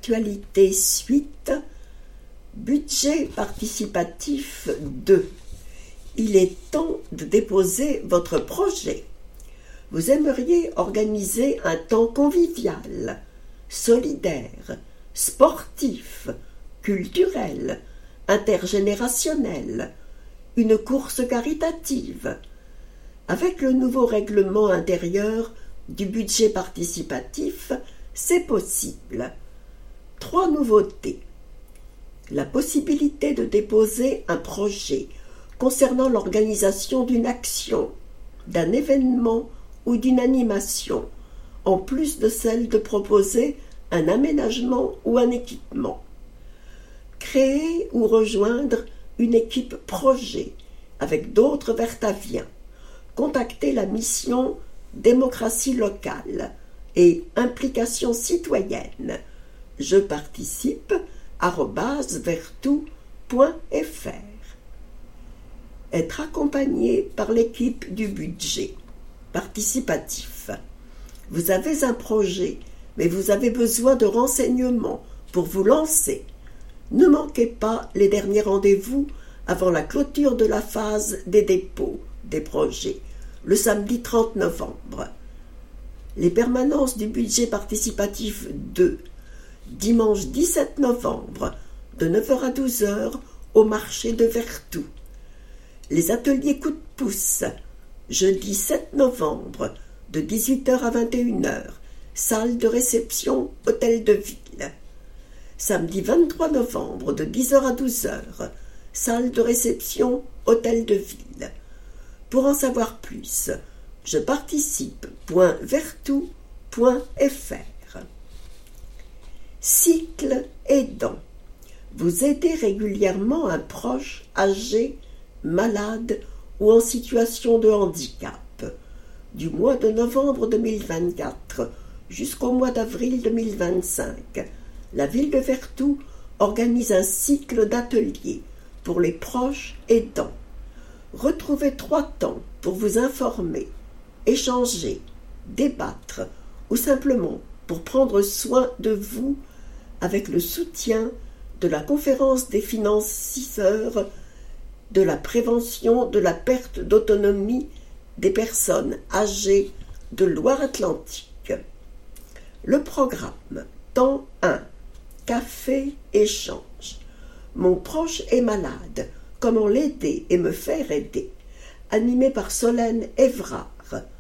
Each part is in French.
Actualité suite, budget participatif 2. Il est temps de déposer votre projet. Vous aimeriez organiser un temps convivial, solidaire, sportif, culturel, intergénérationnel, une course caritative. Avec le nouveau règlement intérieur du budget participatif, c'est possible. 3 nouveautés. La possibilité de déposer un projet concernant l'organisation d'une action, d'un événement ou d'une animation, en plus de celle de proposer un aménagement ou un équipement. Créer ou rejoindre une équipe projet avec d'autres vertaviens. Contacter la mission Démocratie locale et implication citoyenne. Je participe @vertou.fr. Être accompagné par l'équipe du budget participatif. Vous avez un projet, mais vous avez besoin de renseignements pour vous lancer. Ne manquez pas les derniers rendez-vous avant la clôture de la phase des dépôts des projets, le samedi 30 novembre. Les permanences du budget participatif 2, dimanche 17 novembre, de 9h à 12h, au marché de Vertou. Les ateliers coup de pouce, jeudi 7 novembre, de 18h à 21h, salle de réception, hôtel de ville. Samedi 23 novembre, de 10h à 12h, salle de réception, hôtel de ville. Pour en savoir plus, je participe.vertou.fr. Cycle aidant. Vous aidez régulièrement un proche âgé, malade ou en situation de handicap. Du mois de novembre 2024 jusqu'au mois d'avril 2025, la ville de Vertou organise un cycle d'ateliers pour les proches aidants. Retrouvez 3 temps pour vous informer, échanger, débattre ou simplement pour prendre soin de vous avec le soutien de la Conférence des financeurs de la prévention de la perte d'autonomie des personnes âgées de Loire-Atlantique. Le programme temps 1, café échange. Mon proche est malade. Comment l'aider et me faire aider, animé par Solène Evrard,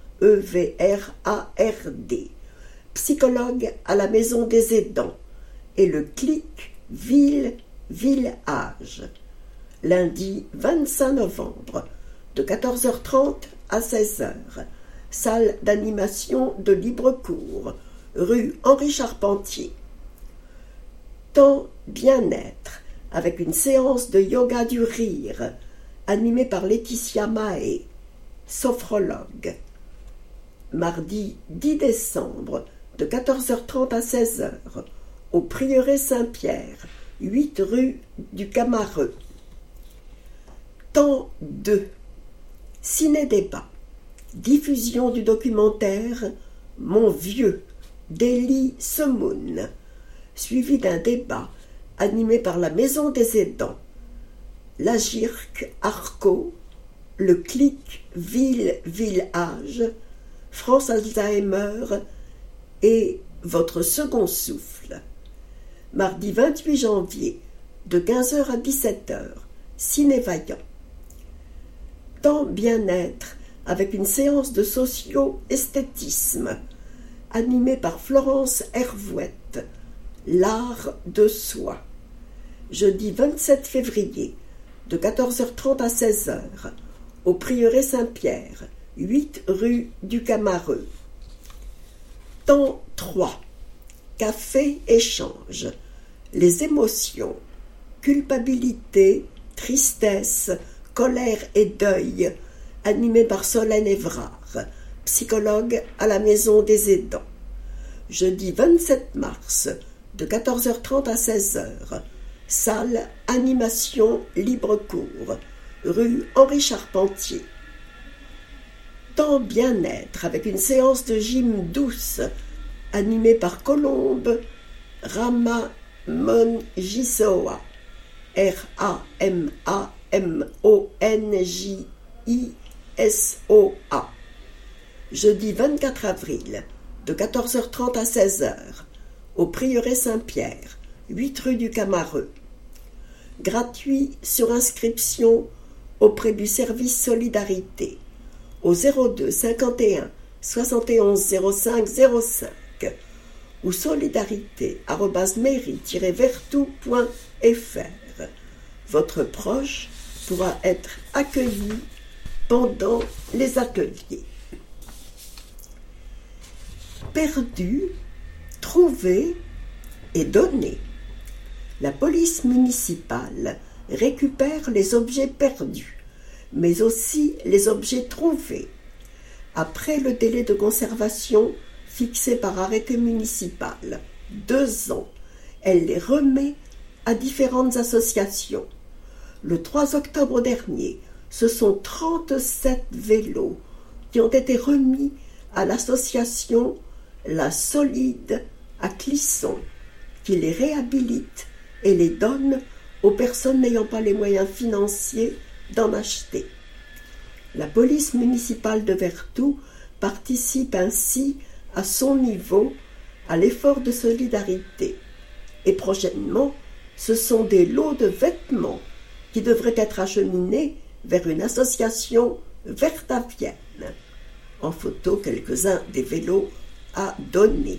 EVRARD, psychologue à la Maison des Aidants, et le clic Ville-Village, lundi 25 novembre, de 14h30 à 16h, salle d'animation de libre cours, rue Henri Charpentier. Temps bien-être, avec une séance de yoga du rire, animée par Laetitia Mahé, sophrologue. Mardi 10 décembre, de 14h30 à 16h, au Prieuré Saint-Pierre, 8 rue du Camareux. Temps 2. Ciné-débat. Diffusion du documentaire Mon vieux, d'Elie Semoun, suivi d'un débat animé par la Maison des Aidants, la GIRC Arco, le clic Ville-Village, France Alzheimer et Votre second souffle. Mardi 28 janvier, de 15h à 17h, Ciné-Vaillant. Temps bien-être, avec une séance de socio-esthétisme, animée par Florence Hervouette, l'art de soi. Jeudi 27 février, de 14h30 à 16h, au Prieuré Saint-Pierre, 8 rue du Camareux. Temps 3. Café échange. Les émotions, culpabilité, tristesse, colère et deuil, animé par Solène Evrard, psychologue à la Maison des Aidants. Jeudi 27 mars, de 14h30 à 16h, salle animation libre cours, rue Henri Charpentier. Temps bien-être avec une séance de gym douce animée par Colombe Ramonjisoa, Ramonjisoa, jeudi 24 avril, de 14h30 à 16h, au Prieuré Saint-Pierre, 8 rue du Camareux. Gratuit sur inscription auprès du service Solidarité, au 02 51 71 05 05 ou solidarité@mairie-vertou.fr. Votre proche pourra être accueilli pendant les ateliers. Perdu, trouvé et donné. La police municipale récupère les objets perdus, mais aussi les objets trouvés. Après le délai de conservation fixé par arrêté municipal, 2 ans, elle les remet à différentes associations. Le 3 octobre dernier, ce sont 37 vélos qui ont été remis à l'association La Solide à Clisson, qui les réhabilite et les donne aux personnes n'ayant pas les moyens financiers d'en acheter. La police municipale de Vertou participe ainsi à son niveau à l'effort de solidarité. Et prochainement, ce sont des lots de vêtements qui devraient être acheminés vers une association vertavienne. En photo, quelques-uns des vélos à donner.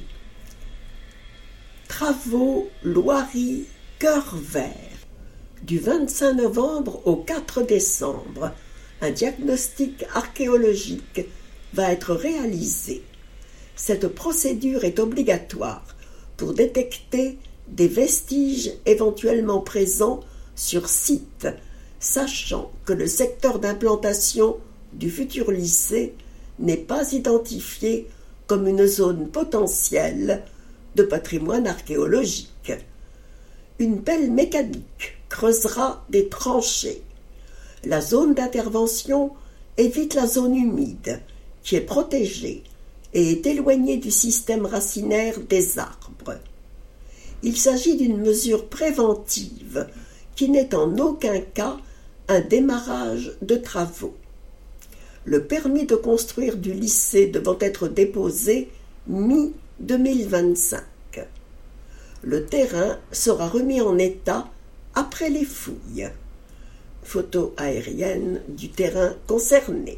Travaux Loirie Cœur Vert. Du 25 novembre au 4 décembre, un diagnostic archéologique va être réalisé. Cette procédure est obligatoire pour détecter des vestiges éventuellement présents sur site, sachant que le secteur d'implantation du futur lycée n'est pas identifié comme une zone potentielle de patrimoine archéologique. Une pelle mécanique creusera des tranchées. La zone d'intervention évite la zone humide, qui est protégée et est éloignée du système racinaire des arbres. Il s'agit d'une mesure préventive qui n'est en aucun cas un démarrage de travaux. Le permis de construire du lycée devant être déposé mi-2025. Le terrain sera remis en état après les fouilles. Photo aérienne du terrain concerné.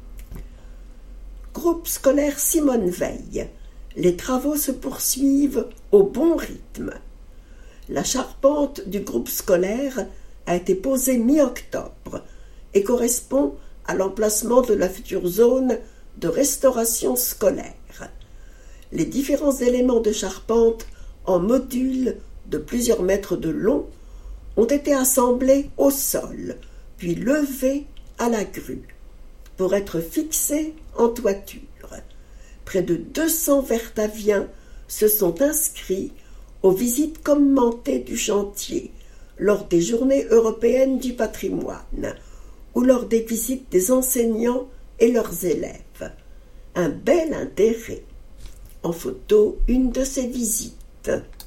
Groupe scolaire Simone Veil. Les travaux se poursuivent au bon rythme. La charpente du groupe scolaire a été posée mi-octobre et correspond à l'emplacement de la future zone de restauration scolaire. Les différents éléments de charpente en modules de plusieurs mètres de long ont été assemblés au sol, puis levés à la grue, pour être fixés en toiture. Près de 200 vertaviens se sont inscrits aux visites commentées du chantier lors des Journées européennes du patrimoine ou lors des visites des enseignants et leurs élèves. Un bel intérêt. En photo, une de ces visites.